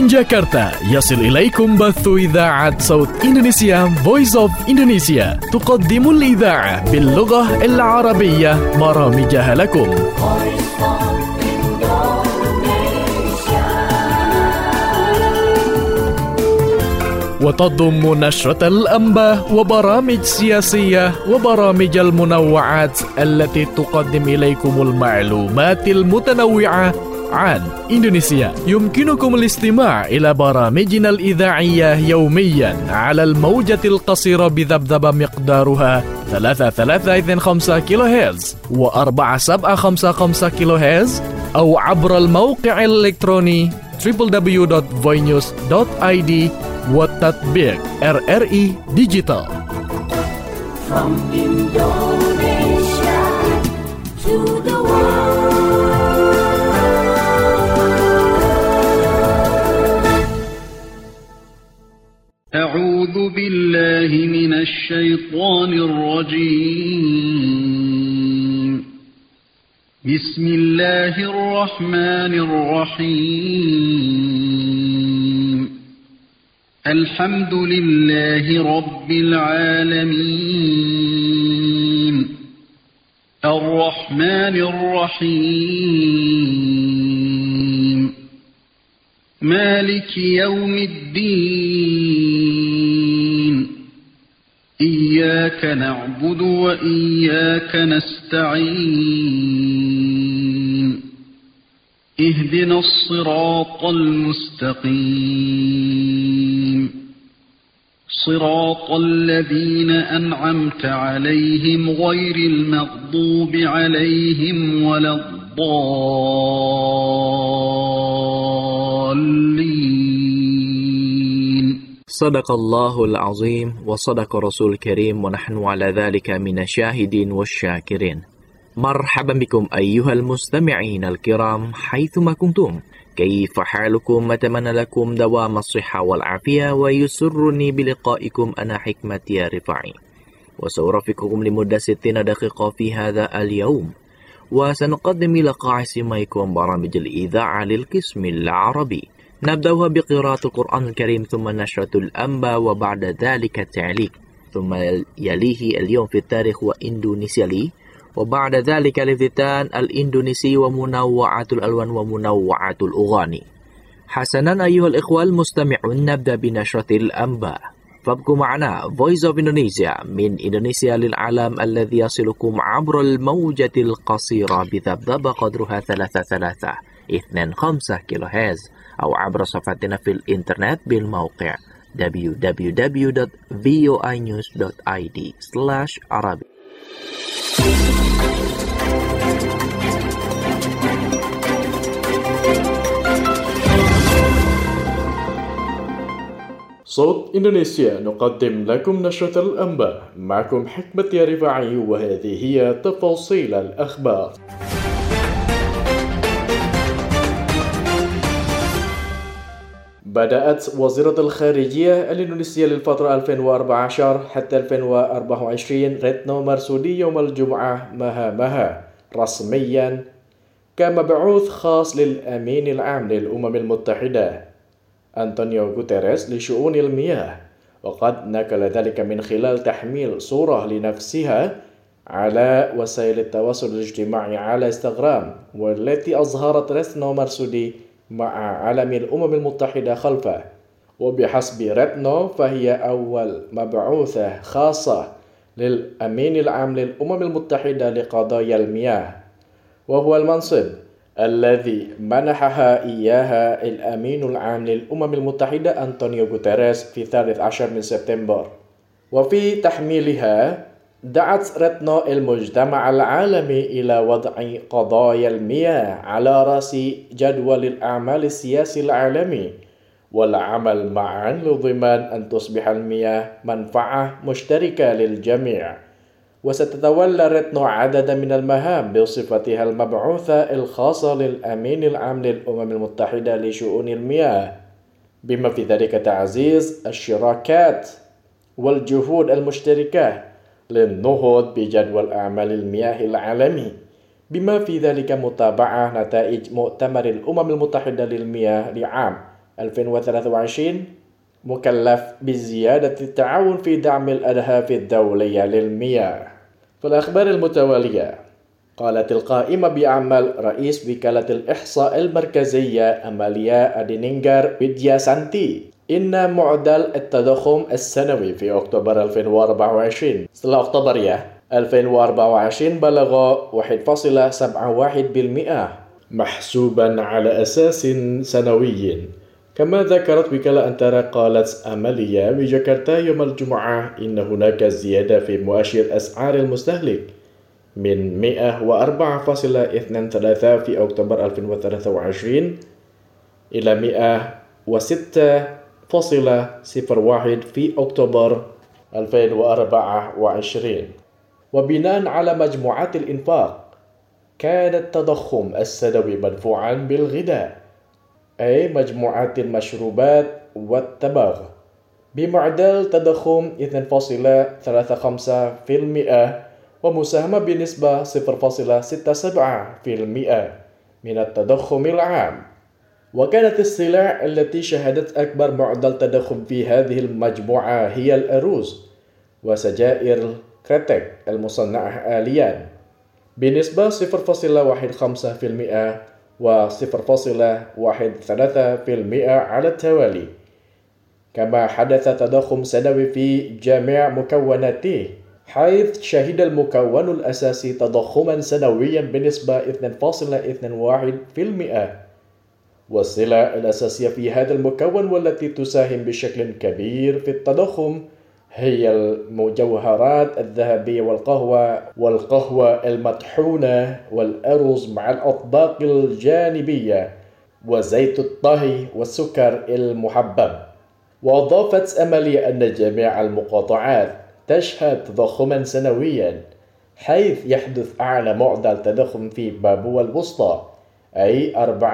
جاكرتا يصل إليكم بث إذاعة صوت إندونيسيا Voice of Indonesia تقدم الإذاعة باللغة العربية برامجها لكم. وتضم نشرة الأنباء وبرامج سياسية وبرامج المنوعات التي تقدم إليكم المعلومات المتنوعة عن إندونيسيا. يمكنكم الاستماع إلى برامجنا الإذاعية يوميا على الموجة القصيرة بذبذبة مقدارها 3325 كيلو هرتز و4755 كيلو هرتز أو عبر الموقع الإلكتروني www.voinews.id والتطبيق RRI Digital. From Indonesia to the world. أعوذ بالله من الشيطان الرجيم. بسم الله الرحمن الرحيم. الحمد لله رب العالمين. الرحمن الرحيم. مالك يوم الدين. إياك نعبد وإياك نستعين. اهدنا الصراط المستقيم. صراط الذين أنعمت عليهم غير المغضوب عليهم ولا الضالين. صدق الله العظيم وصدق رسول الكريم ونحن على ذلك من الشاهدين والشاكرين. مرحبا بكم أيها المستمعين الكرام حيثما كنتم. كيف حالكم؟ أتمنى لكم دوام الصحة والعافية ويسرني بلقائكم أنا حكمة يا رفاعي، وسأرافقكم لمدة 60 دقيقة في هذا اليوم، وسنقدم إلى قاع سماعكم برامج الإذاعة للقسم العربي. نبدأها بقراءة القرآن الكريم ثم نشرة الأنباء وبعد ذلك التعليق، ثم يليه اليوم في التاريخ وإندونيسيا لي، وبعد ذلك الافتتان الإندونيسي ومنوعات الألوان ومنوعات الأغاني. حسنا أيها الإخوة المستمعون، نبدأ بنشرة الأنباء، فابقوا معنا Voice of Indonesia من إندونيسيا للعالم الذي يصلكم عبر الموجة القصيرة بذبذبة قدرها 3325 كيلو هرتز أو عبر صفحتنا في الإنترنت بالموقع www.voinews.id/Arabic. صوت إندونيسيا نقدم لكم نشرة الأنباء، معكم حكمة يا رفاعي، وهذه هي تفاصيل الأخبار. بدأت وزيرة الخارجية الإندونيسية للفترة 2014 حتى 2024 ريتنو مرسودي يوم الجمعة مهامها رسميا كمبعوث خاص للأمين العام للأمم المتحدة أنطونيو غوتيريس لشؤون المياه، وقد نقل ذلك من خلال تحميل صورة لنفسها على وسائل التواصل الاجتماعي على انستغرام، والتي أظهرت ريتنو مرسودي مع علم الأمم المتحدة خلفه. وبحسب ريتنو فهي أول مبعوثة خاصة للأمين العام للأمم المتحدة لقضايا المياه، وهو المنصب الذي منحها إياها الأمين العام للأمم المتحدة أنطونيو غوتيريس في 13 من سبتمبر. وفي تحميلها دعت ريتنو المجتمع العالمي إلى وضع قضايا المياه على رأس جدول الأعمال السياسي العالمي، والعمل معا لضمان أن تصبح المياه منفعة مشتركة للجميع. وستتولى ريتنو عددا من المهام بصفتها المبعوثة الخاصة للأمين العام للأمم المتحدة لشؤون المياه، بما في ذلك تعزيز الشراكات والجهود المشتركة للنهوض بجدول أعمال المياه العالمي، بما في ذلك متابعة نتائج مؤتمر الأمم المتحدة للمياه لعام 2023 مكلف بزيادة التعاون في دعم الأهداف الدولية للمياه. في الأخبار المتوالية، قالت القائمة بأعمال رئيس وكالة الإحصاء المركزية أماليا أدينينغر ويدياسانتي إن معدل التضخم السنوي في أكتوبر 2024 setelah Oktober 2024 بلغ 1.71% محسوبا على أساس سنوي. كما ذكرت وكالة أنتارا، قالت أماليا بجاكرتا يوم الجمعة إن هناك زيادة في مؤشر أسعار المستهلك من 104.23 في أكتوبر 2023 إلى 106.01 في أكتوبر 2024. وبناء على مجموعات الإنفاق، كان التضخم السنوي مدفوعا بالغذاء أي مجموعات المشروبات والتبغ بمعدل تضخم 2.35% ومساهمة بنسبة 0.67% من التضخم العام. وكانت السلع التي شهدت أكبر معدل تضخم في هذه المجموعة هي الأرز وسجائر كريتك المصنعة آليا بنسبة 0.15% و 0.13% على التوالي. كما حدث تضخم سنوي في جميع مكوناته، حيث شهد المكون الأساسي تضخما سنويا بنسبة 2.21%. والسلع الأساسية في هذا المكون والتي تساهم بشكل كبير في التضخم هي المجوهرات الذهبية والقهوة المطحونة والأرز مع الأطباق الجانبية وزيت الطهي والسكر المحبب. وأضافت أماليا أن جميع المقاطعات تشهد تضخما سنويا، حيث يحدث أعلى معدل تضخم في بابوا الوسطى أي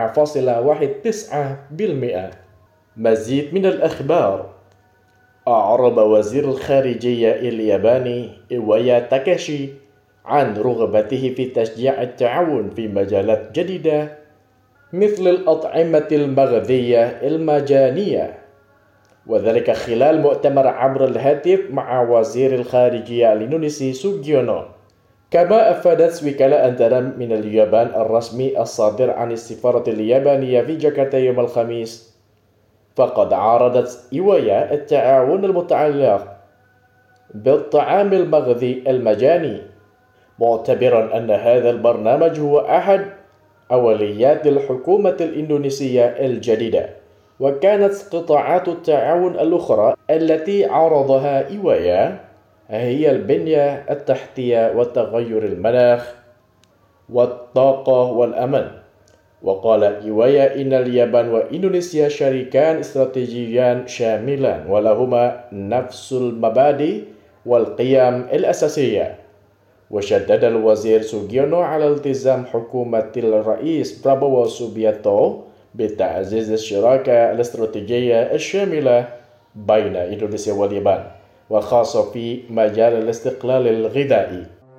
4.19%. مزيد من الأخبار. أعرب وزير الخارجية الياباني إيوايا تاكاشي عن رغبته في تشجيع التعاون في مجالات جديدة مثل الأطعمة المغذية المجانية، وذلك خلال مؤتمر عبر الهاتف مع وزير الخارجية الإندونيسي سوجيونو. كما أفادت وكالة أنتارا من اليابان الرسمي الصادر عن السفارة اليابانية في جاكرتا يوم الخميس، فقد عارضت إيوايا التعاون المتعلق بالطعام المغذي المجاني، معتبرا أن هذا البرنامج هو أحد أولويات الحكومة الإندونيسية الجديدة. وكانت قطاعات التعاون الأخرى التي عرضها إيوايا هي البنية التحتية وتغير المناخ والطاقة والأمن. وقال إيوايا إن اليابان وإندونيسيا شريكان استراتيجيان شاملان ولهما نفس المبادئ والقيم الأساسية. وشدد الوزير سوجيونو على التزام حكومة الرئيس برابوو سوبيانتو بتعزيز الشراكة الاستراتيجية الشاملة بين إندونيسيا واليابان، وخاصة في مجال الاستقلال الغذائي.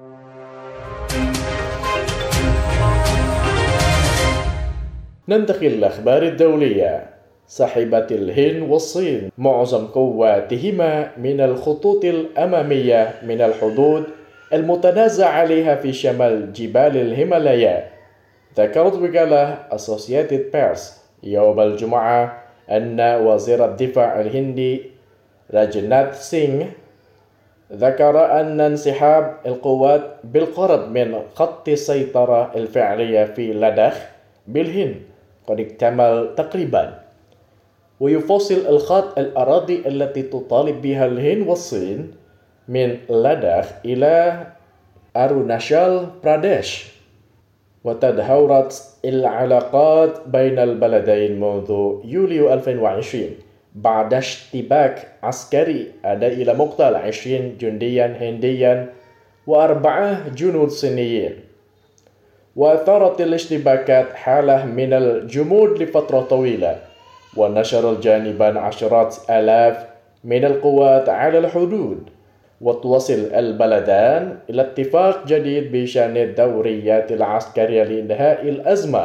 ننتقل للأخبار الدولية. سحبت الهند والصين معظم قواتهما من الخطوط الأمامية من الحدود المتنازع عليها في شمال جبال الهيمالايا. ذكرت وكالة Associated Press يوم الجمعة أن وزير الدفاع الهندي راجناث سينغ ذكر أن انسحاب القوات بالقرب من خط السيطرة الفعلية في لداخ بالهند قد اكتمل تقريبا. ويفصل الخط الأراضي التي تطالب بها الهند والصين من لداخ إلى أروناشال براديش. وتدهورت العلاقات بين البلدين منذ يوليو 2020 بعد اشتباك عسكري أدى إلى مقتل 20 جنديا هنديا و4 جنود صينيين. وأثارت الاشتباكات حالة من الجمود لفترة طويلة، ونشر الجانبان عشرات آلاف من القوات على الحدود. وتوصل البلدان إلى اتفاق جديد بشأن الدوريات العسكرية لإنهاء الأزمة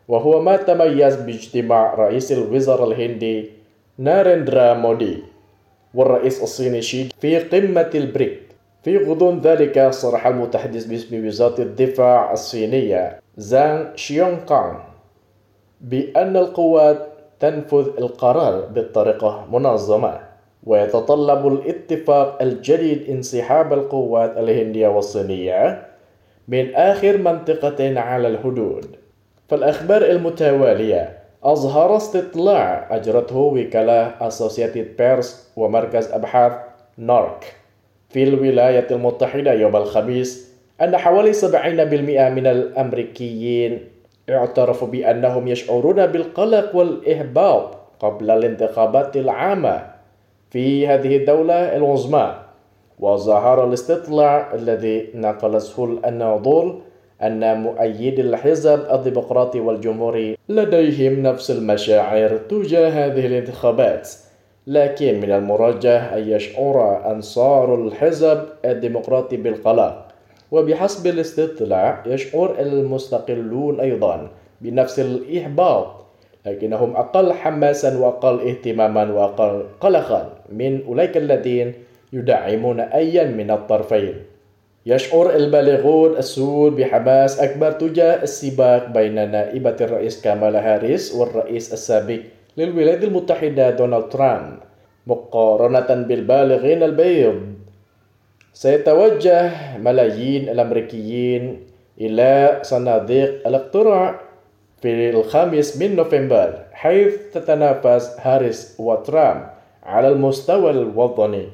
وهو ما تميز باجتماع رئيس الوزراء الهندي ناريندرا مودي والرئيس الصيني شي في قمة البريك. في غضون ذلك صرح المتحدث باسم وزارة الدفاع الصينية زانغ شيونغكانغ بأن القوات تنفذ القرار بطريقة منظمة، ويتطلب الاتفاق الجديد انسحاب القوات الهندية والصينية من آخر منطقتين على الحدود. فالأخبار المتوالية أظهر استطلاع أجرته وكالة Associated Press ومركز أبحاث نارك في الولايات المتحدة يوم الخميس أن حوالي 70% من الأمريكيين اعترفوا بأنهم يشعرون بالقلق والإحباط قبل الانتخابات العامة في هذه الدولة العظمى. وظهر الاستطلاع الذي نقلته الناظور أن مؤيدي الحزب الديمقراطي والجمهوري لديهم نفس المشاعر تجاه هذه الانتخابات، لكن من المرجح أن يشعر أنصار الحزب الديمقراطي بالقلق. وبحسب الاستطلاع يشعر المستقلون أيضا بنفس الإحباط، لكنهم أقل حماسا وأقل اهتماما وأقل قلقا من أولئك الذين يدعمون أيا من الطرفين. يشعر البالغون السود بحماس أكبر تجاه السباق بين نائبة الرئيس كامالا هاريس والرئيس السابق للولايات المتحدة دونالد ترامب مقارنة بالبالغين البيض. سيتوجه ملايين الأمريكيين إلى صناديق الاقتراع في الخامس من نوفمبر، حيث تتنافس هاريس وترامب على المستوى الوطني.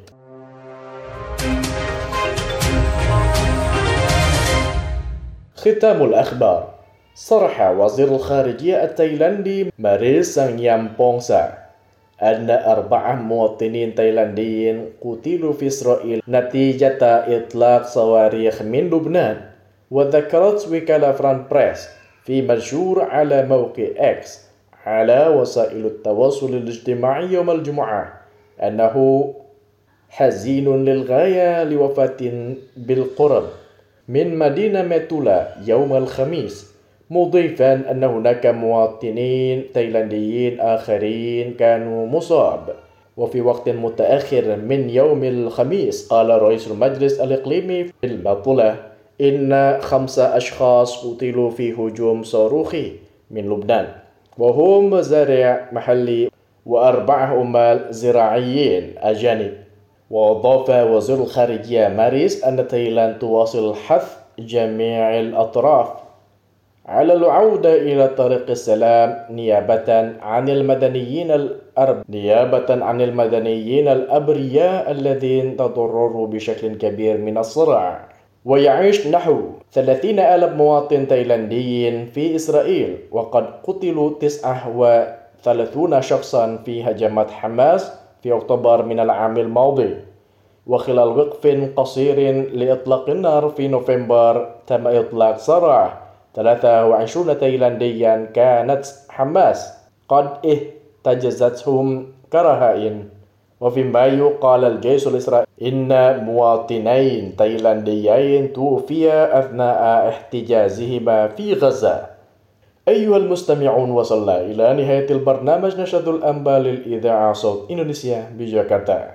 ختام الأخبار. صرح وزير الخارجية التايلاندي ماريس سانغيامبونسا أن 4 مواطنين تايلانديين قتلوا في إسرائيل نتيجة إطلاق صواريخ من لبنان. وذكرت وكالة فرانس بريس في منشور على موقع إكس على وسائل التواصل الاجتماعي يوم الجمعة أنه حزين للغاية لوفاة بالقرب من مدينة ميتولا يوم الخميس، مضيفا أن هناك مواطنين تايلانديين آخرين كانوا مصاب. وفي وقت متأخر من يوم الخميس قال رئيس المجلس الإقليمي في الميتولا إن 5 أشخاص قتلوا في هجوم صاروخي من لبنان، وهم مزارع محلي و4 عمال زراعيين أجانب. وأضاف وزير الخارجية ماريس أن تايلاند تواصل حث جميع الأطراف على العودة إلى طريق السلام نيابة عن المدنيين الأبرياء الذين تضرروا بشكل كبير من الصراع. ويعيش نحو 30,000 مواطن تايلانديين في إسرائيل، وقد قتلوا 39 شخصا في هجمات حماس في أكتوبر من العام الماضي. وخلال وقف قصير لإطلاق النار في نوفمبر تم إطلاق سراح 23 تايلانديا كانت حماس قد احتجزتهم كرهائن. وفي مايو قال الجيش الإسرائيلي إن مواطنين تايلانديين توفيا أثناء احتجازهما في غزة. أيها المستمعون، وصلنا إلى نهاية البرنامج نشرة الأنباء للإذاعة صوت إندونيسيا بجاكرتا.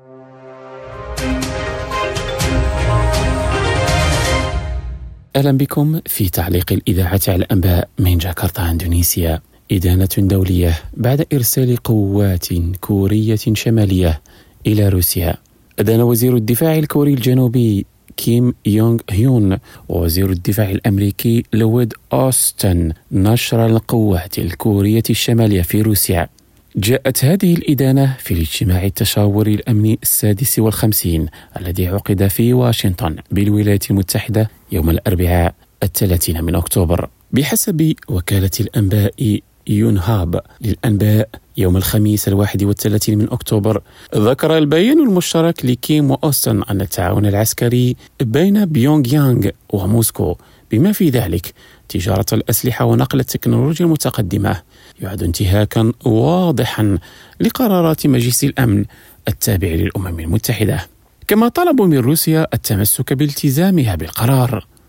أهلا بكم في تعليق الإذاعة على الأنباء من جاكرتا إندونيسيا. إدانة دولية بعد إرسال قوات كورية شمالية إلى روسيا. أدان وزير الدفاع الكوري الجنوبي كيم يونغ هيون ووزير الدفاع الأمريكي لويد أوستن نشر القوات الكورية الشمالية في روسيا. جاءت هذه الإدانة في الاجتماع التشاوري الأمني 56 الذي عقد في واشنطن بالولايات المتحدة يوم الأربعاء 30 من أكتوبر. بحسب وكالة الأنباء يونهاب للأنباء يوم الخميس 31 من أكتوبر، ذكر البيان المشترك لكيم وأوستن أن التعاون العسكري بين بيونغ يانغ وموسكو بما في ذلك تجارة الأسلحة ونقل التكنولوجيا المتقدمة يعد انتهاكا واضحا لقرارات مجلس الأمن التابع للأمم المتحدة. كما طلبوا من روسيا التمسك بالتزامها بالقرار.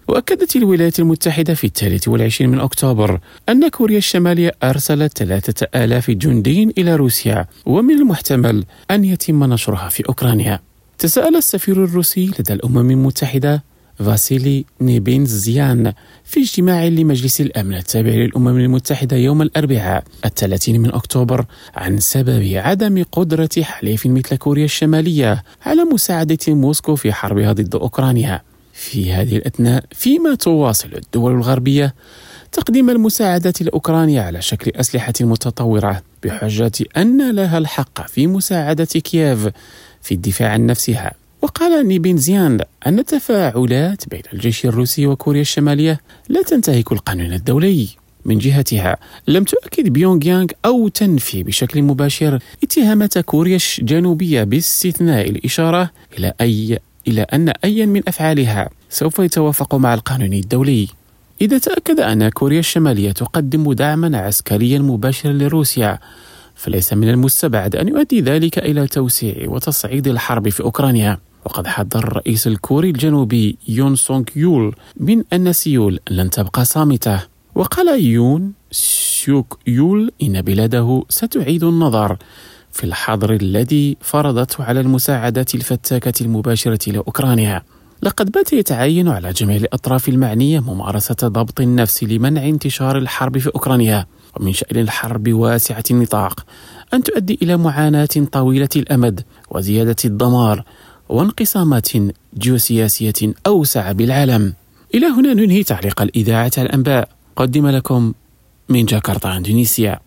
وأكدت الولايات المتحدة في 23 من أكتوبر أن كوريا الشمالية أرسلت 3000 جندي إلى روسيا، ومن المحتمل أن يتم نشرها في أوكرانيا. تساءل السفير الروسي لدى الأمم المتحدة فاسيلي نيبينزيان في اجتماع لمجلس الأمن التابع للأمم المتحدة يوم الأربعاء 30 من أكتوبر عن سبب عدم قدرة حليف مثل كوريا الشمالية على مساعدة موسكو في حربها ضد أوكرانيا. في هذه الأثناء، فيما تواصل الدول الغربية تقديم المساعدات لأوكرانيا على شكل أسلحة متطورة بحجة أن لها الحق في مساعدة كييف في الدفاع عن نفسها. وقال نيبينزيان أن التفاعلات بين الجيش الروسي وكوريا الشمالية لا تنتهك القانون الدولي. من جهتها، لم تؤكد بيونغ يانغ أو تنفي بشكل مباشر اتهامات كوريا الجنوبية باستثناء الإشارة إلى أن أي من أفعالها سوف يتوافق مع القانون الدولي. إذا تأكد أن كوريا الشمالية تقدم دعما عسكريا مباشرا لروسيا، فليس من المستبعد أن يؤدي ذلك إلى توسيع وتصعيد الحرب في أوكرانيا. وقد حذر الرئيس الكوري الجنوبي يون سونغ يول من أن سيول لن تبقى صامتة. وقال يون سيوك يول إن بلاده ستعيد النظر في الحظر الذي فرضته على المساعدات الفتاكة المباشرة لأوكرانيا. لقد بات يتعين على جميع الأطراف المعنية ممارسة ضبط النفس لمنع انتشار الحرب في أوكرانيا. ومن شأن الحرب واسعة النطاق أن تؤدي إلى معاناة طويلة الأمد وزيادة الدمار وانقسامات جيوسياسية أوسع بالعالم. إلى هنا ننهي تعليق الإذاعة على الأنباء. قدم لكم من جاكرتا إندونيسيا.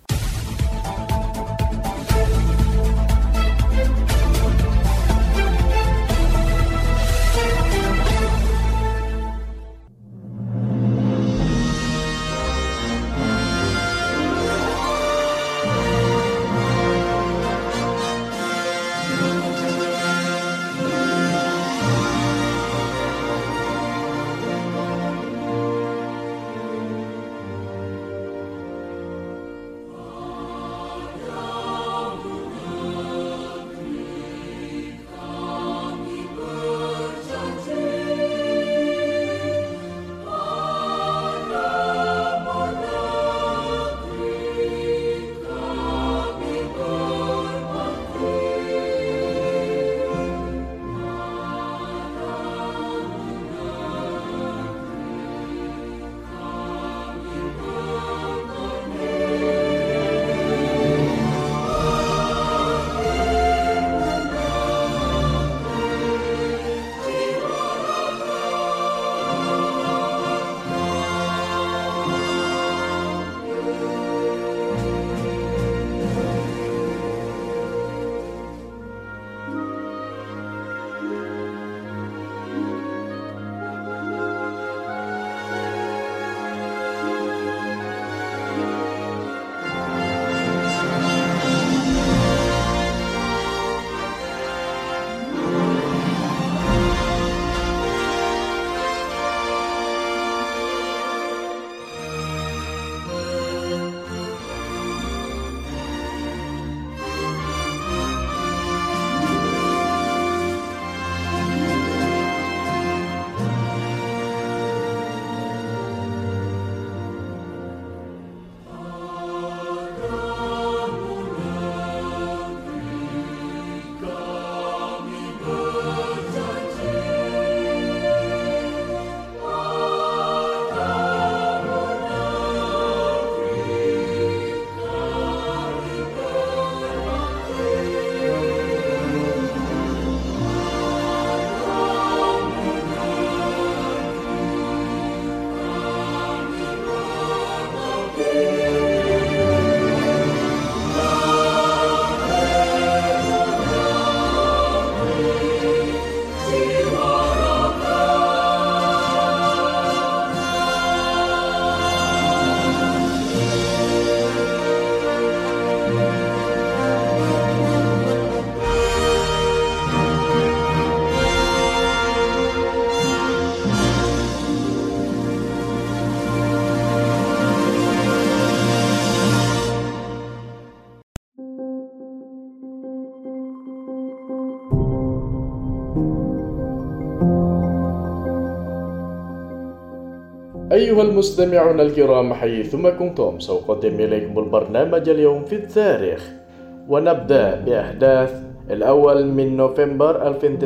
أيها المستمعون الكرام حيثما كنتم سأقدم إليكم البرنامج اليوم في التاريخ، ونبدأ بأحداث الأول من نوفمبر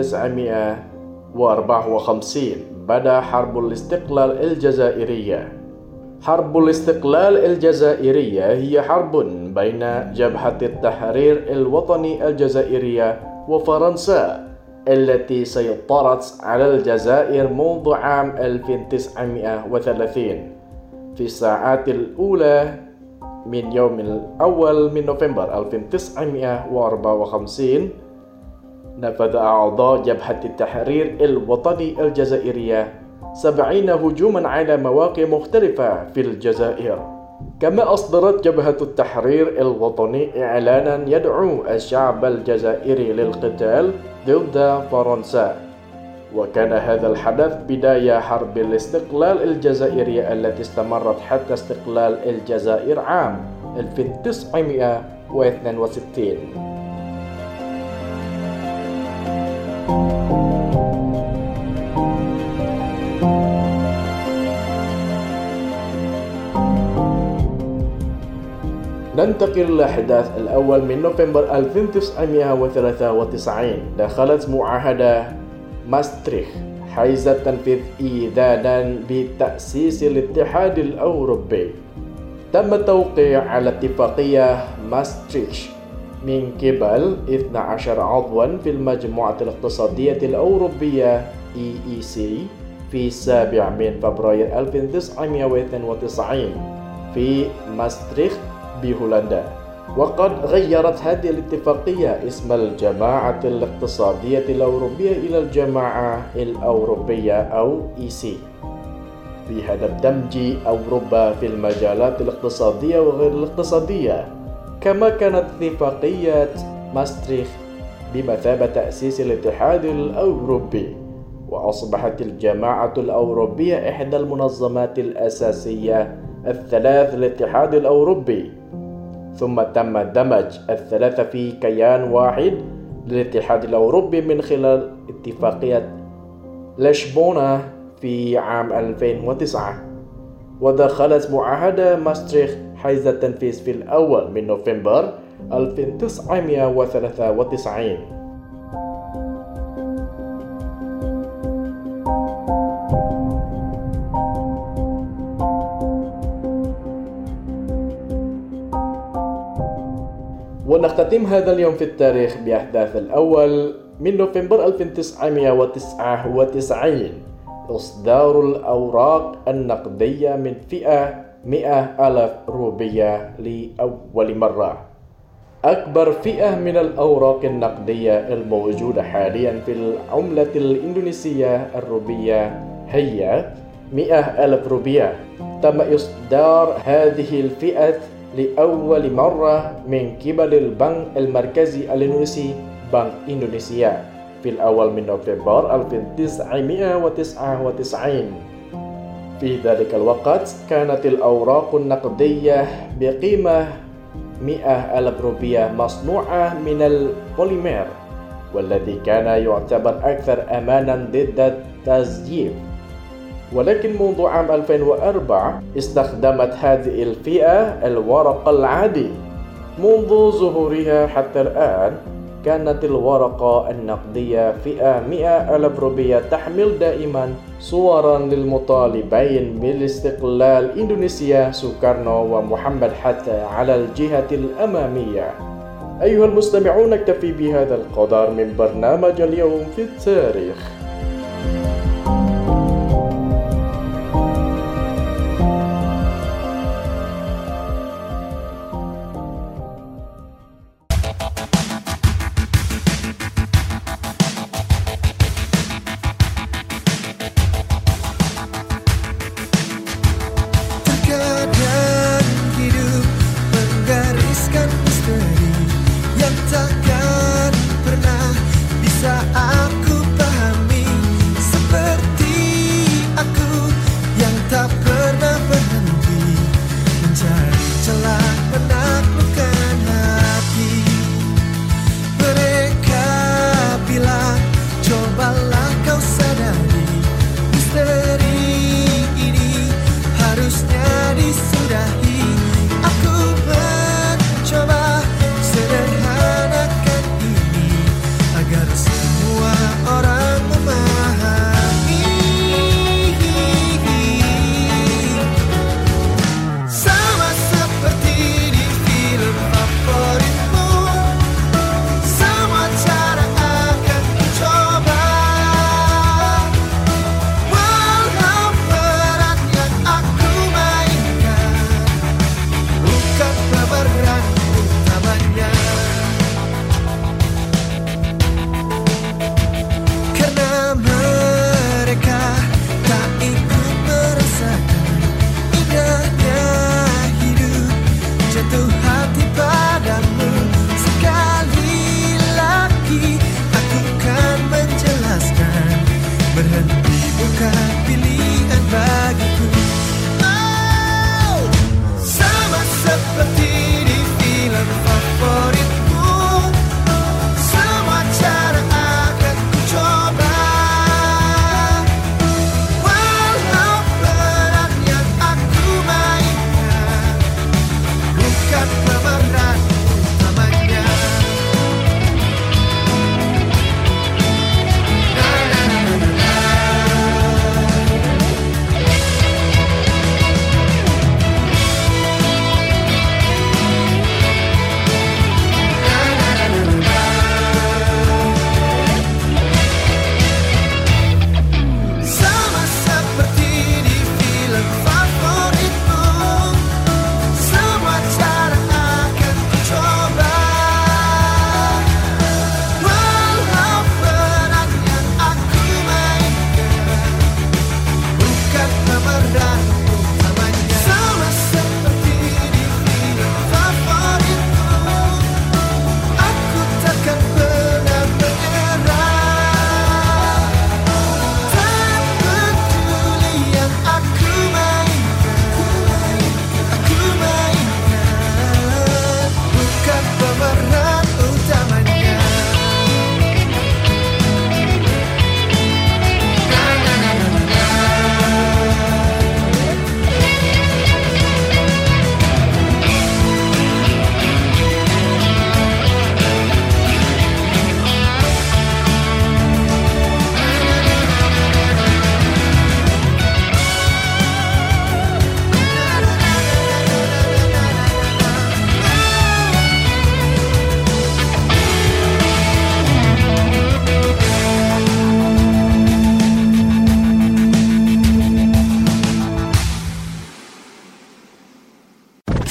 1954. بدأ حرب الاستقلال الجزائرية. حرب الاستقلال الجزائرية هي حرب بين جبهة التحرير الوطني الجزائرية وفرنسا التي سيطرت على الجزائر منذ عام 1930. في الساعات الأولى من يوم الأول من نوفمبر 1954 نفذ أعضاء جبهة التحرير الوطني الجزائرية 70 هجوما على مواقع مختلفة في الجزائر. كما أصدرت جبهة التحرير الوطني إعلانا يدعو الشعب الجزائري للقتال ضد فرنسا، وكان هذا الحدث بداية حرب الاستقلال الجزائرية التي استمرت حتى استقلال الجزائر عام 1962. ننتقل للأحداث الأول من نوفمبر 1993. دخلت معاهدة ماستريخ حيز التنفيذ إذانا بتأسيس الاتحاد الأوروبي. تم التوقيع على اتفاقية ماستريخ من قبل 12 عضوا في المجموعة الاقتصادية الأوروبية EEC في 7 من فبراير 1992 في ماستريخ بهولندا. وقد غيرت هذه الاتفاقية اسم الجماعة الاقتصادية الأوروبية إلى الجماعة الأوروبية أو EC في هدف دمج أوروبا في المجالات الاقتصادية وغير الاقتصادية. كما كانت اتفاقية ماستريخ بمثابة تأسيس الاتحاد الأوروبي، وأصبحت الجماعة الأوروبية إحدى المنظمات الأساسية الثلاث للاتحاد الأوروبي. ثم تم دمج الثلاثة في كيان واحد للاتحاد الأوروبي من خلال اتفاقية لشبونة في عام 2009. ودخلت معاهدة ماستريخ حيز التنفيذ في الأول من نوفمبر 1993. ونختتم هذا اليوم في التاريخ بأحداث الأول من نوفمبر 1999. إصدار الأوراق النقدية من فئة 100,000 روبية لأول مرة. أكبر فئة من الأوراق النقدية الموجودة حاليا في العملة الإندونيسية الروبية هي 100,000 روبية. تم إصدار هذه الفئة لأول مرة من قبل البنك المركزي الإندونيسي بنك إندونيسيا في الأول من نوفمبر 1999. في ذلك الوقت كانت الأوراق النقدية بقيمة 100,000 روبية مصنوعة من البوليمر، والذي كان يعتبر أكثر أمانا ضد التزييف. ولكن منذ عام 2004 استخدمت هذه الفئة الورق العادي. منذ ظهورها حتى الآن كانت الورقة النقدية فئة 100,000 روبية تحمل دائما صورا للمطالبين بالاستقلال إندونيسيا سوكارنو ومحمد حتى على الجهة الأمامية. أيها المستمعون، نكتفي بهذا القدر من برنامج اليوم في التاريخ. Takkan pernah bisa aku pahami.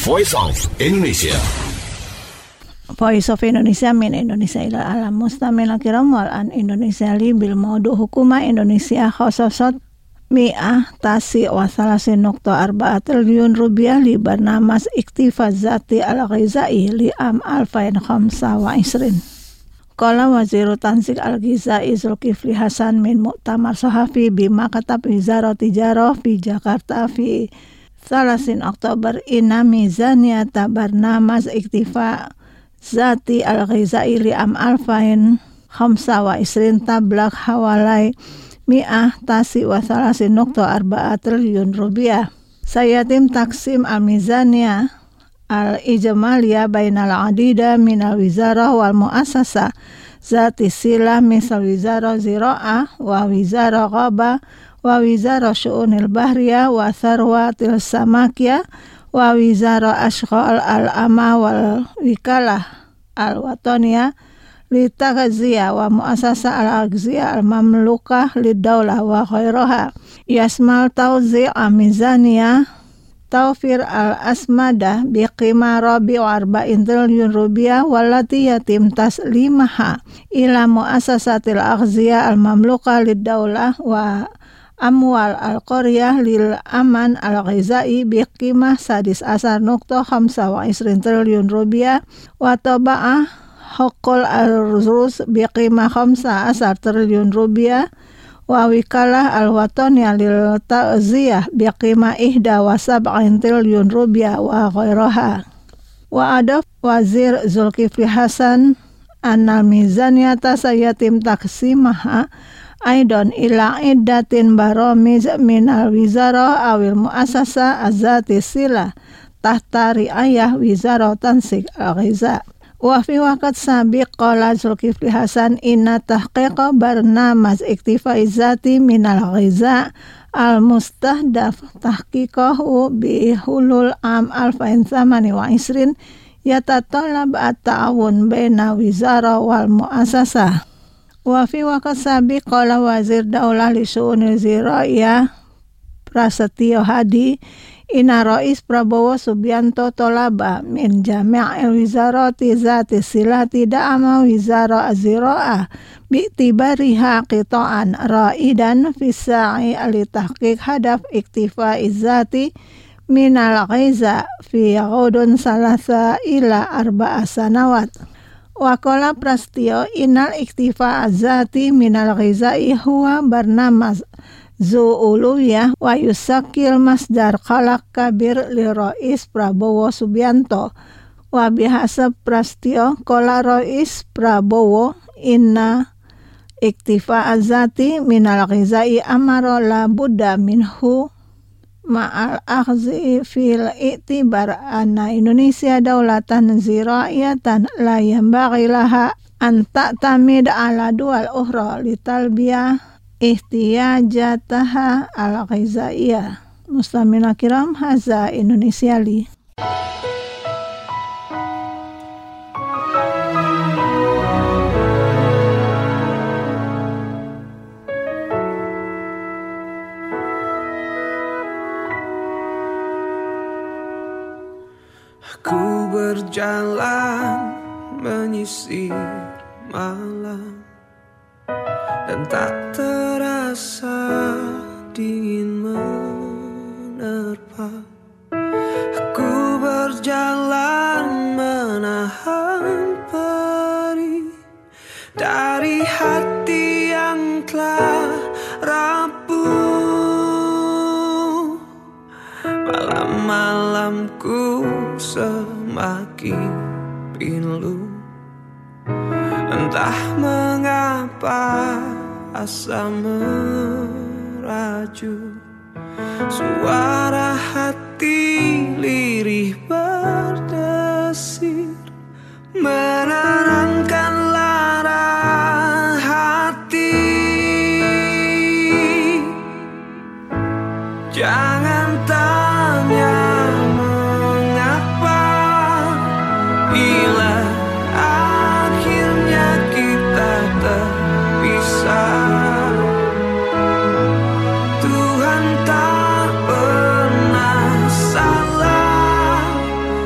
Voice of Indonesia. Voice of Indonesia min Indonesia ila alam mustamil kiram wal an Indonesia li bil maudu hukuma Indonesia khososot mi'ah tasi wa salasin nukta 4 triliun rupiah li barnamas iktifaz zati al-ghizai li am 2025. Qala Waziru Tansik Al-Ghizai Zulkifli Hasan min Mu'tamar Sahafi bima katab Wizarah Tijarah fi Jakarta fi 30 Oktober inna mizaniyata barnamas iktifa zati al-ghizai li am 2025 tablagh hawalai mi'ah tasi wa 30.4 triliun rupiah. Sayatim taksim al-mizaniyah al-ijmaliyah bainal adida minal wizarah wal mu'assasah zati silah misal wizarah zira'ah wa wizarah ghaba wa wizarah syu'unil bahriyah wa tharwatil samakiyah wa wizarah ashghal al-ama wal wikalah al-wataniyah litagziyah wa mu'assasah al-agziyah al-mamlukah lidaulah wa khairaha yasmal tawzi'a mizaniyah tawfir al-asmadah biqimah rabi wa 40 triliun rupiah walati yatim taslimaha ila mu'assasatil agziyah al-mamlukah lidaulah wa amwal al-qaryah lil aman al-ghizai biqimah sadis asar nukta 25 triliun rupiah wa taba'ah haqul al-ruz biqimah 15 triliun rupiah wa wikalah al-wataniyah lil ta'ziyah biqimah 71 triliun rupiah wa ghairaha. Wa adaf Wazir Zulkifli Hasan annal mizaniyata sayatim taksimaha aidon ila iddatin baramiz minal wizarah awil mu'assasah azati sila tahta riayah wizarah tansik al-ghiza. Wa fi waqt sabiq qala Zulkifli Hasan inna tahqiqa barnamaz iktifai zati minal ghiza al-mustahdaf tahqiqahu bi hulul am 2028 yatatalab at-ta'awun baina wizarah wal mu'assasah. Wa fi waqt sabiq qala Wazir Daulah li Syu'unil Ziraiyah Prasetyo Hadi inna Rais Prabowo Subianto tolaba min jami'il wizarati zati silati da'ama wizara az-zira'ah bi'tibariha qita'an ra'idan fi sa'i li tahqiq hadaf iktifai zati minal ghiza fi ghudun 3 ila 4 sanawat. Waqala Prasetyo innal iktifa azati minal ghizai huwa barnamaz zu'uluyah wa yusakil masdar khalaq kabir li Rais Prabowo Subianto wa bihasab Prasetyo qala Rais Prabowo inna iktifa azati minal ghizai amara la budda minhu ma'al akhzi fil i'tibar anna Indonesia daulatan zira'iyatan la yanbaghi laha an ta'tamid ala dual ukhra li talbiyah ihtiyajataha al-ghizaiyah. Mustamina kiram haza Indonesia li. Aku berjalan menyisir malam dan tak terasa dingin menerpa. Aku berjalan menahan perih dari hati yang telah rapuh. Malam-malamku semakin pilu, entah mengapa asa meraju. Suara hati lirih berdesir menenangkan lara hati. Jangan tanya mengapa bila akhirnya kita terpisah. Tuhan tak pernah salah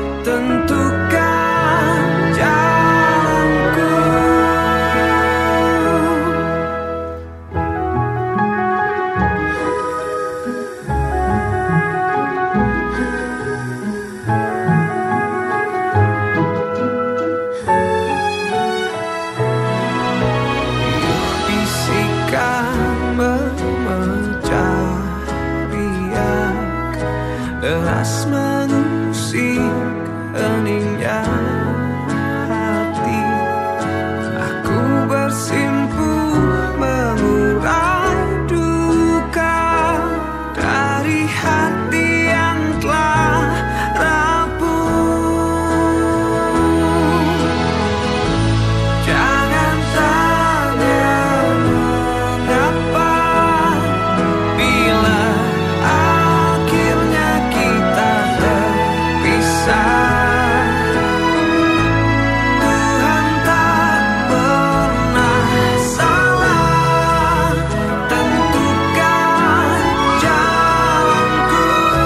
deras mengusik heningnya hati. Aku bersimpuh mengurai duka dari hati yang telah rapuh. Jangan tanya mengapa bila akhirnya kita terpisah. Tuhan tak pernah salah, tentukan jalanku.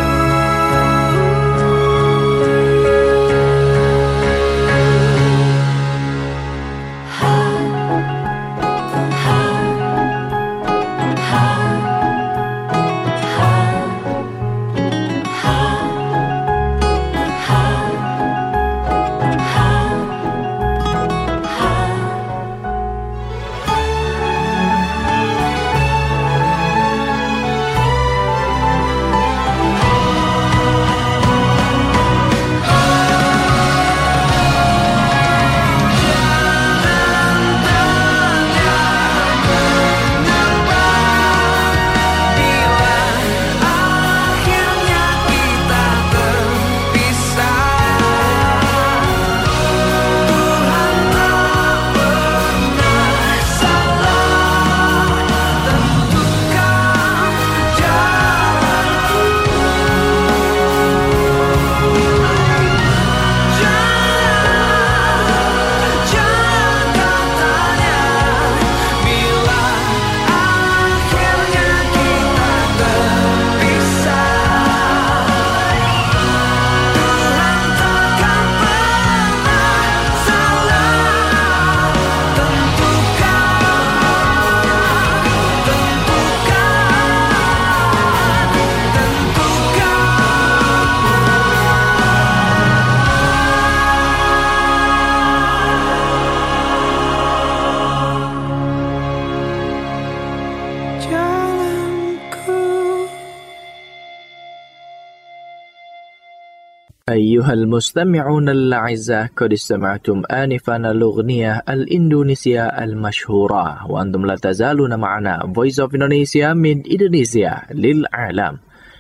أيها المستمعون الأعزاء، قد استمعتم آنفا الأغنية الإندونيسية المشهورة، وأنتم لا تزالون معنا Voice of Indonesia من إندونيسيا للعالم،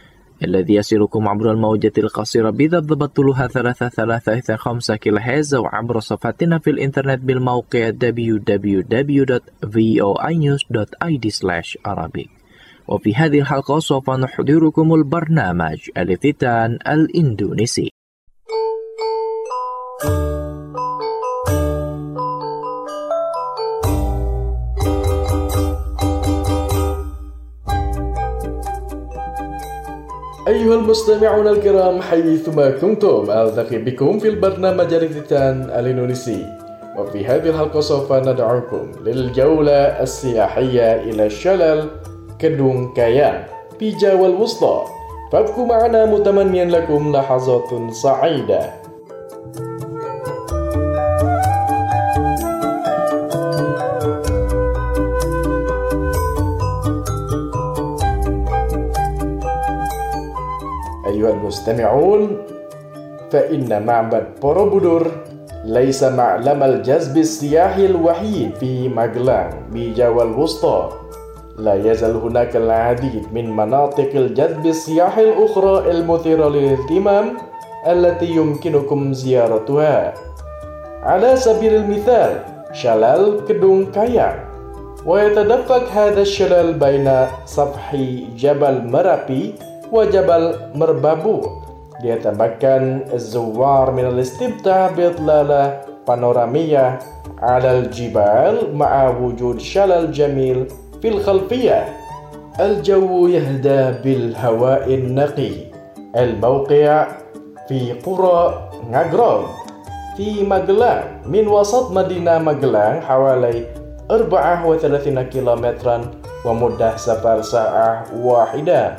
الذي يصلكم عبر الموجة القصيرة بضبط طولها 335 كيلوهرتز، وعبر صفحتنا في الإنترنت بالموقع www.voinews.id/Arabic. وفي هذه الحلقة سوف نحضركم البرنامج الافتتان الإندونيسي. أيها المستمعون الكرام حيثما كنتم، ألتقي بكم في البرنامج الافتتان الإندونيسي. وفي هذه الحلقة سوف ندعوكم للجولة السياحية إلى شلال كدung Kayang في جاوا الوسطى، فابقوا معنا متمنيا لكم لحظات سعيدة. أيها المستمعون، فإن معبد بوروبودور ليس معلم الجذب السياحي الوحيد في ماغلان بجاوا الوسطى. لا يزال هناك العديد من مناطق الجذب السياحي الأخرى المثيرة للاهتمام التي يمكنكم زيارتها. على سبيل المثال شلال كدung Kayang، ويتدفق هذا الشلال بين سفحي جبل مرابي وجبل مربابو، ليتمكن الزوار من الاستمتاع بإطلالة بانورامية على الجبال مع وجود شلال جميل في الخلفية. الجو يهدى بالهواء النقي. الموقع في قرى Ngagrog في ماغلان، من وسط مدينة ماغلان حوالي 34 كيلومترا، ومدة سفر ساعة واحدة.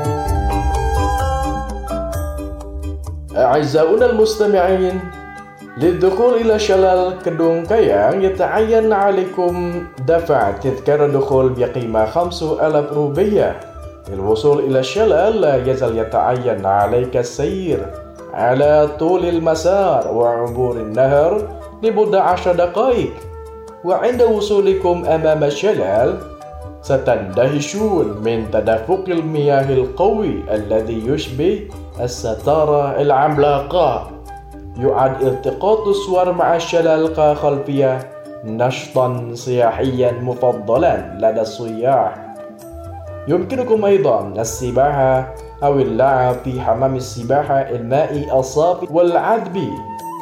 أعزائنا المستمعين، للدخول إلى شلال كدون كيان يتعين عليكم دفع تذكرة دخول بقيمة 5,000 روبية. للوصول إلى الشلال لا يزال يتعين عليك السير على طول المسار وعبور النهر لمدة 10 دقائق. وعند وصولكم أمام الشلال ستندهشون من تدفق المياه القوي الذي يشبه الستارة العملاقة. يعد التقاط الصور مع الشلال كخلفية نشطا سياحيا مفضلا لدى السياح. يمكنكم أيضا السباحة أو اللعب في حمام السباحة المائي الصافي والعذبي.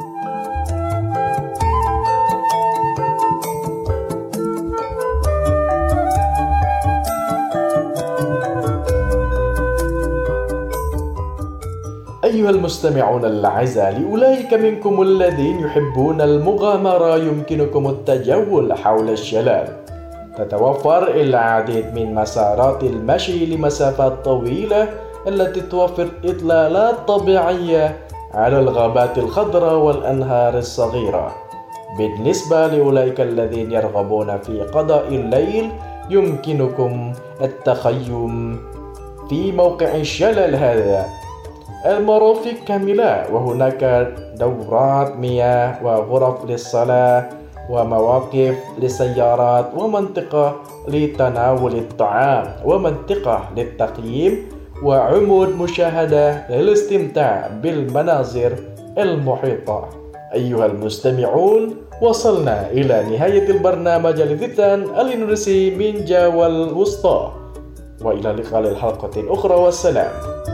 أيها المستمعون الأعزاء، لأولئك منكم الذين يحبون المغامرة يمكنكم التجول حول الشلال. تتوفر العديد من مسارات المشي لمسافات طويلة التي توفر إطلالات طبيعية على الغابات الخضراء والأنهار الصغيرة. بالنسبة لأولئك الذين يرغبون في قضاء الليل يمكنكم التخيم في موقع الشلال هذا. المرافق كاملة وهناك دورات مياه وغرف للصلاة ومواقف للسيارات ومنطقة لتناول الطعام ومنطقة للتخييم وعمود مشاهدة للاستمتاع بالمناظر المحيطة. أيها المستمعون، وصلنا إلى نهاية البرنامج الإذاعي الإندونيسي من جاوا الوسطى، وإلى اللقاء الحلقة الأخرى، والسلام.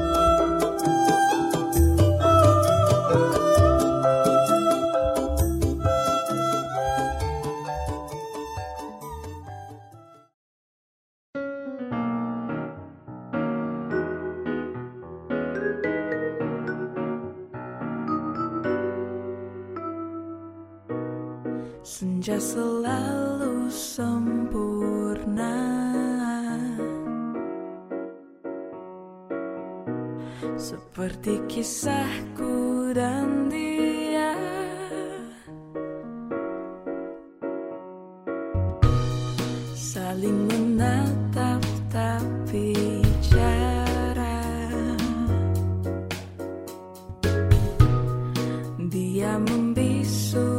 Senja selalu sempurna, seperti kisahku dan dia. Saling menatap tak bicara. Dia membisu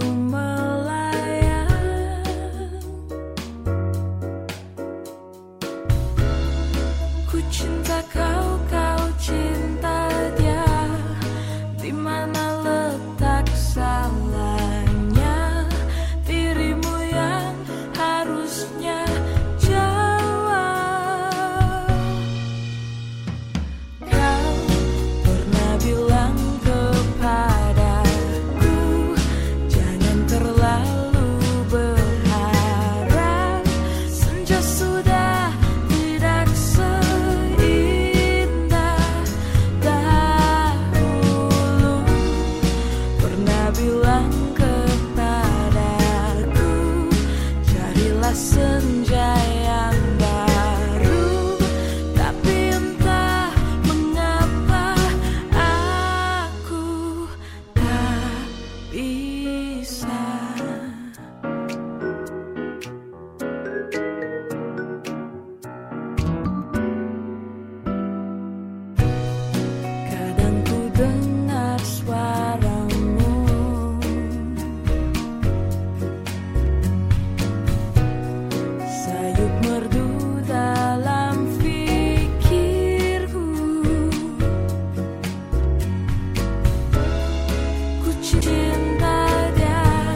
cinta dia.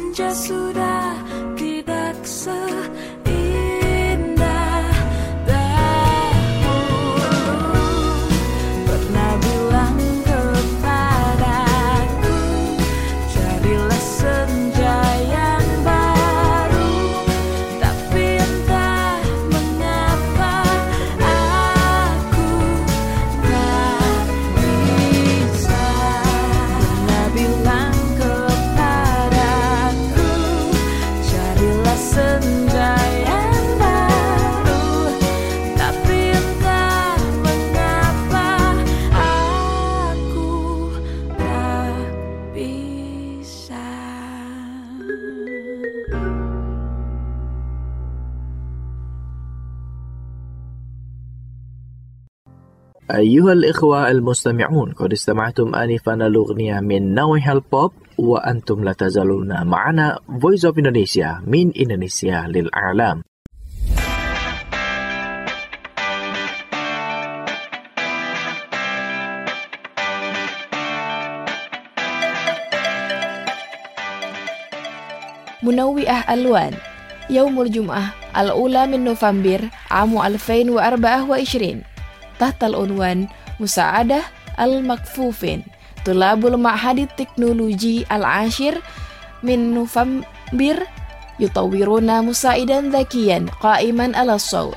senja sudah tidak seindah dahulu. Pernah bilang kepadaku, carilah senja yang baru. Tapi entah mengapa aku tak bisa. Pernah bilang kepadaku, carilah senja yang baru. Tapi entah mengapa aku tak bisa. أيها الإخوة المستمعون، قد استمعتم آنفا الأغنية من نوع البوب، وأنتم لا تزالون معنا Voice of Indonesia من إندونيسيا للإعلام. منوئة ألوان يوم الجمعة الأولى من نوفمبر عام 2024 تحت العنوان مساعدة المكفوفين. طلاب المعهد التكنولوجي العاشر من نوفمبر يطورون مساعدا ذكيا قائما على الصوت.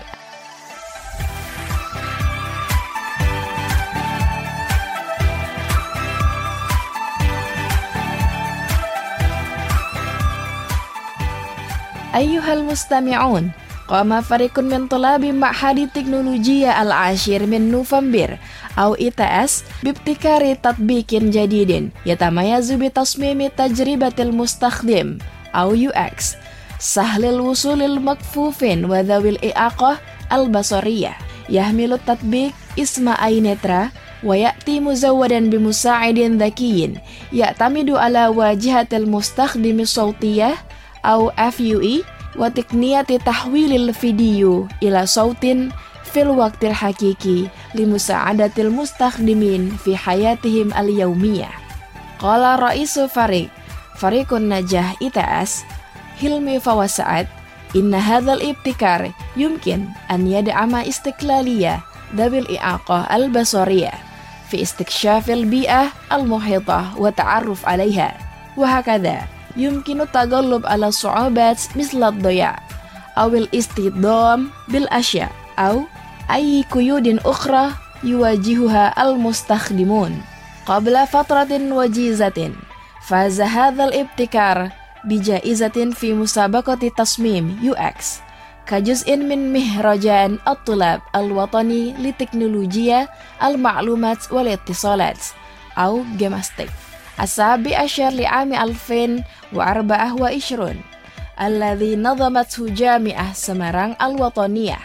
أيها المستمعون، قام فريق من طلاب معهد التكنولوجيا العاشر من نوفمبر أو ITS بابتكار تطبيق جديد يتميز بتصميم تجربة المستخدم أو UX سهل الوصول للمكفوفين وذوي الإعاقة البصرية. يحمل التطبيق اسم أينترا ويأتي مزودا بمساعد ذكي يعتمد على واجهة المستخدم الصوتية أو FUE وتقنية تحويل الفيديو إلى صوت في الوقت الحقيقي لمساعدة المستخدمين في حياتهم اليومية. قال رئيس فريق النجاح ITS هلمي فوسعد إن هذا الابتكار يمكن أن يدعم استقلالية ذوي الإعاقة البصرية في استكشاف البيئة المحيطة والتعرف عليها، وهكذا يمكن التغلب على صعوبات مثل الضياع أو الاصطدام بالأشياء أو أي قيود أخرى يواجهها المستخدمون. قبل فترة وجيزة فاز هذا الابتكار بجائزة في مسابقة تصميم UX كجزء من مهرجان الطلاب الوطني لتكنولوجيا المعلومات والاتصالات أو جيماستيك 17 لعام 2024 الذي نظمته جامعة سمران الوطنية.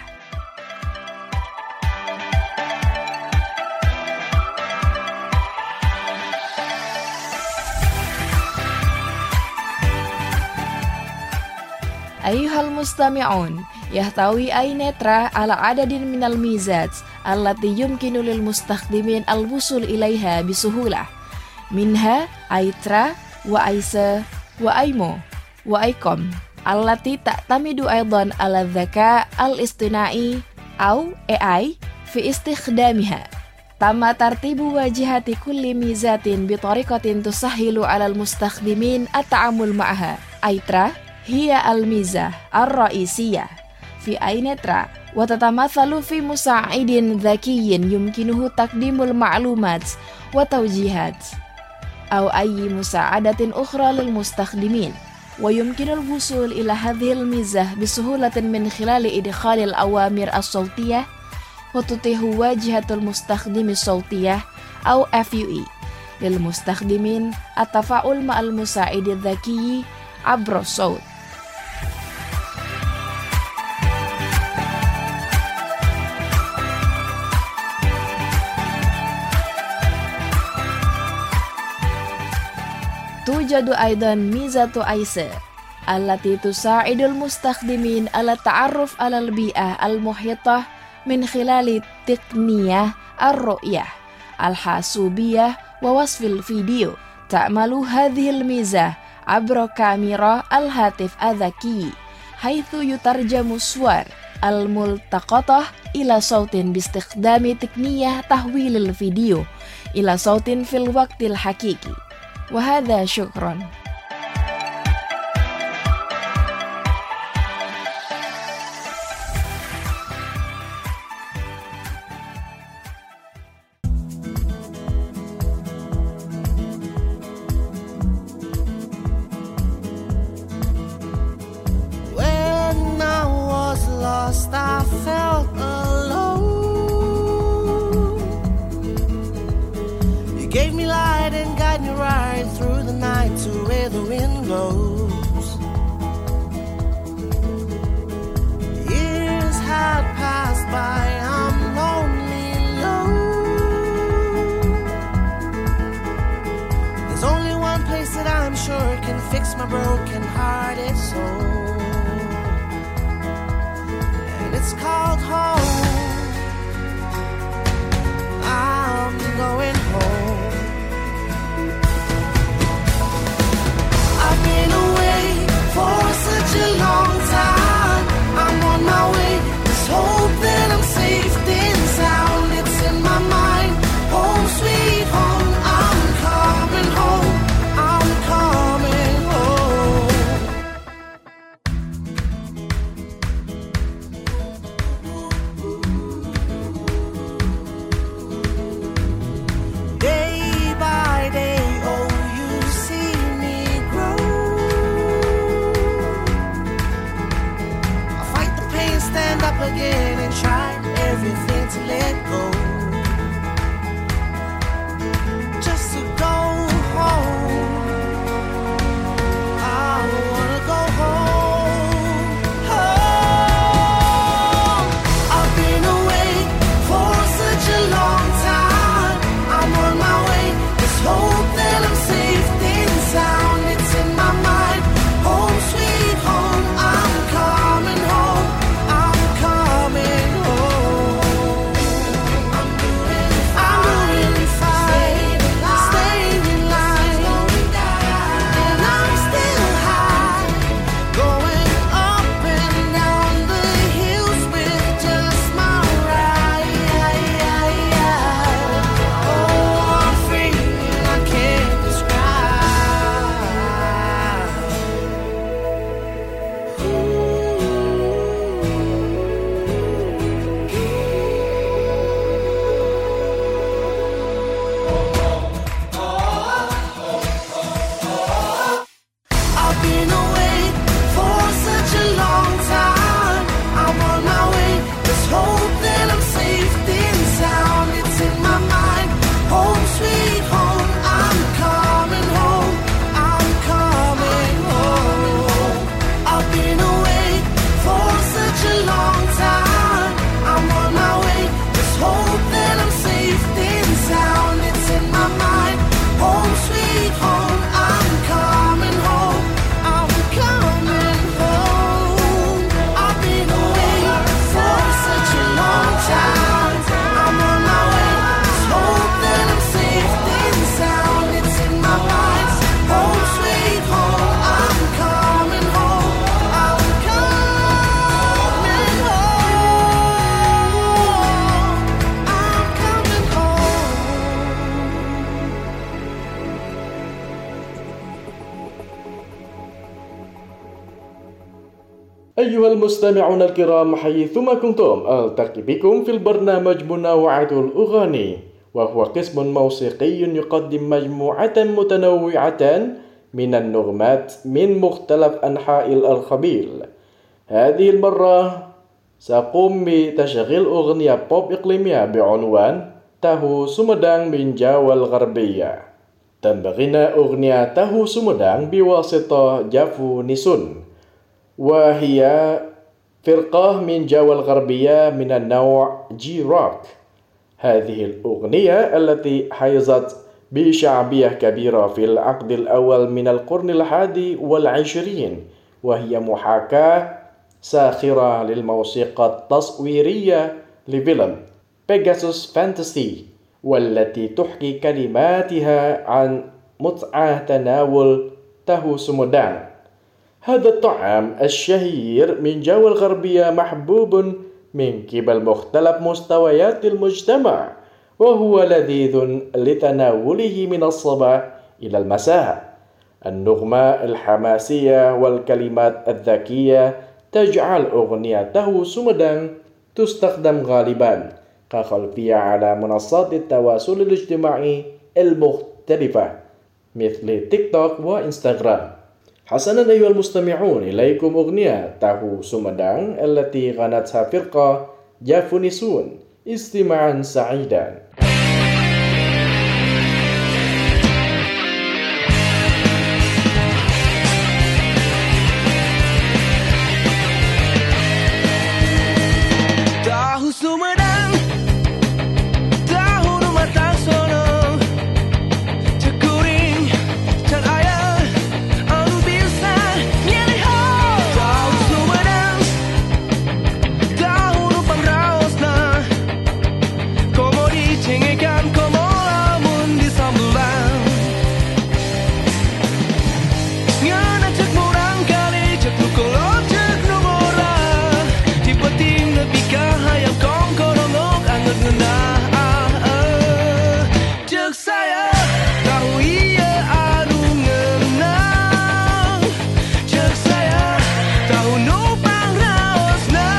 أيها المستمعون، يحتوي أينترا على عدد من الميزات التي يمكن للمستخدمين الوصول إليها بسهولة، منها أيترا وأيسا وأيمو وأيكوم التي تعتمد أيضا على الذكاء الاصطناعي أو AI في استخدامها. تم ترتيب واجهة كل ميزات بطريقة تسهل على المستخدمين التعامل معها. أيترا هي الميزة الرئيسية في أينترا وتتمثل في مساعد ذكي يمكنه تقديم المعلومات وتوجيهات أو أي مساعدة أخرى للمستخدمين، ويمكن الوصول إلى هذه الميزة بسهولة من خلال إدخال الأوامر الصوتية وتتيح واجهة المستخدم الصوتية أو FUE للمستخدمين التفاعل مع المساعد الذكي عبر الصوت. توجد أيضا ميزة أيسا التي تساعد المستخدمين على التعرف على البيئة المحيطة من خلال تقنية الرؤية الحاسوبية ووصف الفيديو. تعمل هذه الميزة عبر كاميرا الهاتف الذكي حيث يترجم الصور الملتقطة إلى صوت باستخدام تقنية تحويل الفيديو إلى صوت في الوقت الحقيقي. وهذا شكرا. I felt alone. You gave me light and guided me right through the night to where the wind blows. Years had passed by, I'm lonely, alone. There's only one place that I'm sure can fix my broken-hearted soul. It's called home. I'm going home. I've been away for such a long time. I'm on my way. Just hope that I'm safe and sound. It's in my mind. Home sweet home. I'm coming home. I'm coming home. Again and try everything to let go, just to go home. I wanna go home, home. I've been away for such a long time. I'm on my way. Just hope that I'm safe and sound. It's in my mind. Home sweet home. I'm coming home. أيها المستمعون الكرام حيثما كنتم، ألتقي بكم في البرنامج منوعة الأغاني، وهو قسم موسيقي يقدم مجموعة متنوعة من النغمات من مختلف أنحاء الخليج. هذه المرة سأقوم بتشغيل أغنية بوب إقليمية بعنوان Tahu Sumedang من جاوة الغربية. تنبغينا أغنية Tahu Sumedang بواسطة جافو نيسون، وهي فرقة من جاوة الغربية من النوع جي روك. هذه الأغنية التي حيزت بشعبية كبيرة في العقد الأول من القرن ال21، وهي محاكاة ساخرة للموسيقى التصويرية لفيلم بيجاسوس فانتسي، والتي تحكي كلماتها عن متعة تناول tahu sumedang. هذا الطعام الشهير من جو الغربية محبوب من قبل مختلف مستويات المجتمع، وهو لذيذ لتناوله من الصباح إلى المساء. النغمة الحماسية والكلمات الذكية تجعل أغنيته سمدang تستخدم غالبا كخلفية على منصات التواصل الاجتماعي المختلفة مثل تيك توك وإنستغرام. حسنا أيها المستمعون، إليكم أغنية تاهو سمدang التي غنتها فرقة جافونيسون. استماعا سعيدا. Tahu Sumedang, tahu rumah Taksono, cekuring, can ayah, anu bisa nyeliho. Tahu Sumedang, tahu numpang raosna, komo dicengekan, komo lamun disambelan. Ngana cek murang kali, cek nukolo, cek nungora, dipeting lebih kahayang kong korongok anget ngenah. Cek saya tahu iya anu ngenang, cek saya tahu numpang raosna.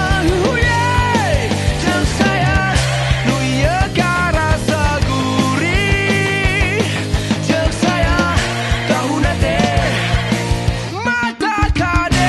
Cek saya nu iya karasa gurih, cek saya tahu nate mata kade.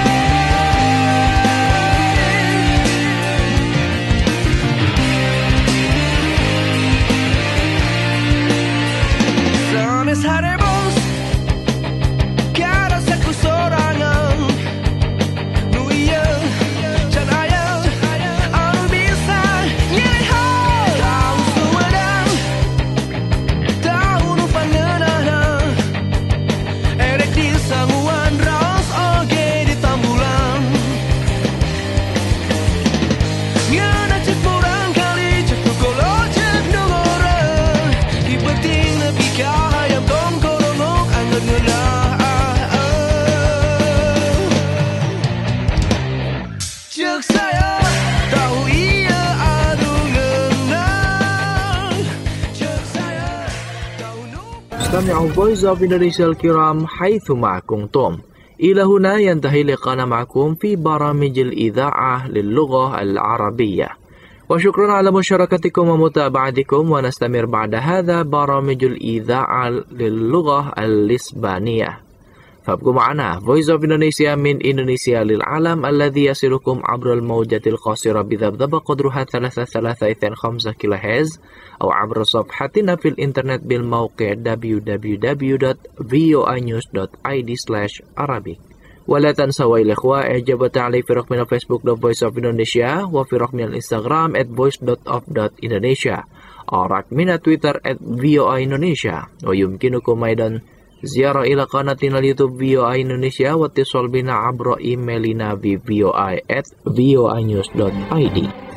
Sanes harebos karasa ku sorangan, nu iya can aya anu bisa nyeliho. Tahu Sumedang, tahu nu pangeunahna, erek di sanguan raos oge di tambulan. Ngana cek murang kali, cek nukolo, cek nungora, dipeting nepi ka hayam kong koronok anget ngeunah. Cek saya tahu iya anu ngenang, cek saya tahu nu. استمعوا Voice of Indonesia الكرام حيثما كنتم. إلى هنا ينتهي لقاءنا معكم في برامج الإذاعة للغة العربية، وشكرا على مشاركتكم ومتابعتكم. ونستمر بعد هذا برامج الإذاعة للغة الإسبانية، فابقوا معنا. Voice of Indonesia من إندونيسيا للعالم الذي يصلكم عبر الموجة القصيرة بذبذبة قدرها 325 كيلوهرتز، أو عبر صفحتنا في الإنترنت بالموقع www.voinews.id/arabic. ولا تنسوا يا الإخوة إعجاب وتعليق في رقمنا فيسبوك Voice of Indonesia، وفي رقمنا الإنستغرام @voice.of.indonesia، أو رقمنا تويتر @VOA Indonesia. ويمكنكم أيضا زيارة إلى قناتنا اليوتيوب VOA Indonesia، واتصال بنا عبر إيميلنا في voi@voinews.id.